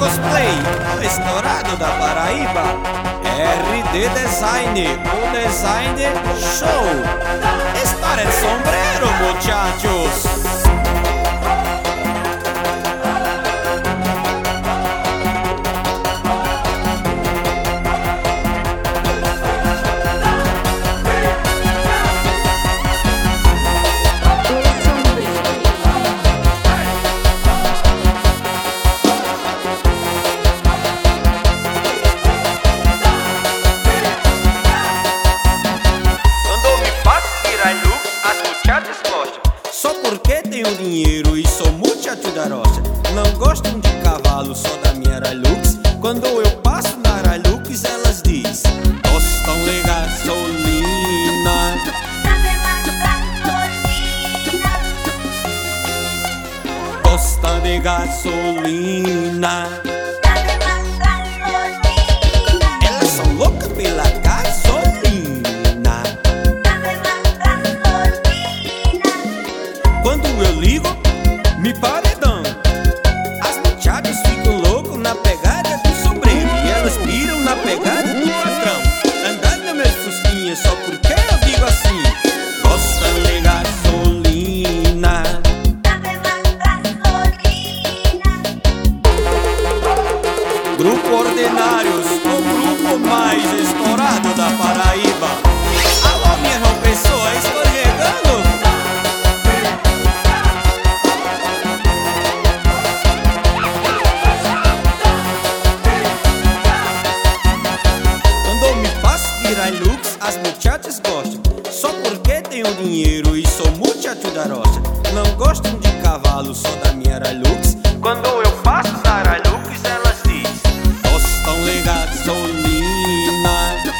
cosplay, o estourado da Paraíba. RD Design, o designer show. Estar el sombrero, muchachos. Só porque tenho dinheiro e sou muchacho da rocha. Não gostam de cavalo, só da minha Hilux. Quando eu passo na Hilux, elas diz: gostam de gasolina. Gosta de gasolina. Elas são loucas pela gasolina. Quando eu ligo, me paredão. As muchachas ficam loucas na pegada do sombreiro e elas piram na pegada do patrão. Andando nas minhas fusquinhas só porque eu digo assim: gostam de gasolina. Grupo Ordinários, o grupo mais estourado da Paraíba. Alô, minha João Pessoa, estou chegando. Hilux, as muchachas gostam. Só porque tenho dinheiro e sou muchacho da rocha. Não gostam de cavalo, só da minha Hilux. Quando eu passo na Hilux, elas diz: gostam de gasolina.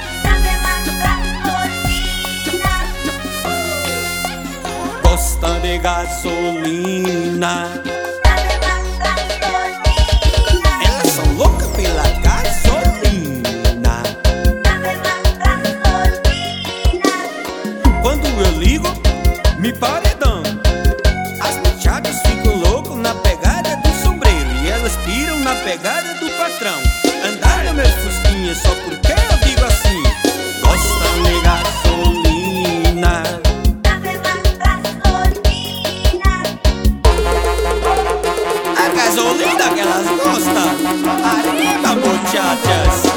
Gostam de gasolina. Elas são loucas pela gasolina. Quando eu ligo, me paredão. As muchachas ficam loucas na pegada do sombreiro e elas piram na pegada do patrão. Andar nas minhas fusquinhas só porque eu digo assim: gostam de gasolina. A gasolina que elas gostam. Arriba, muchachas.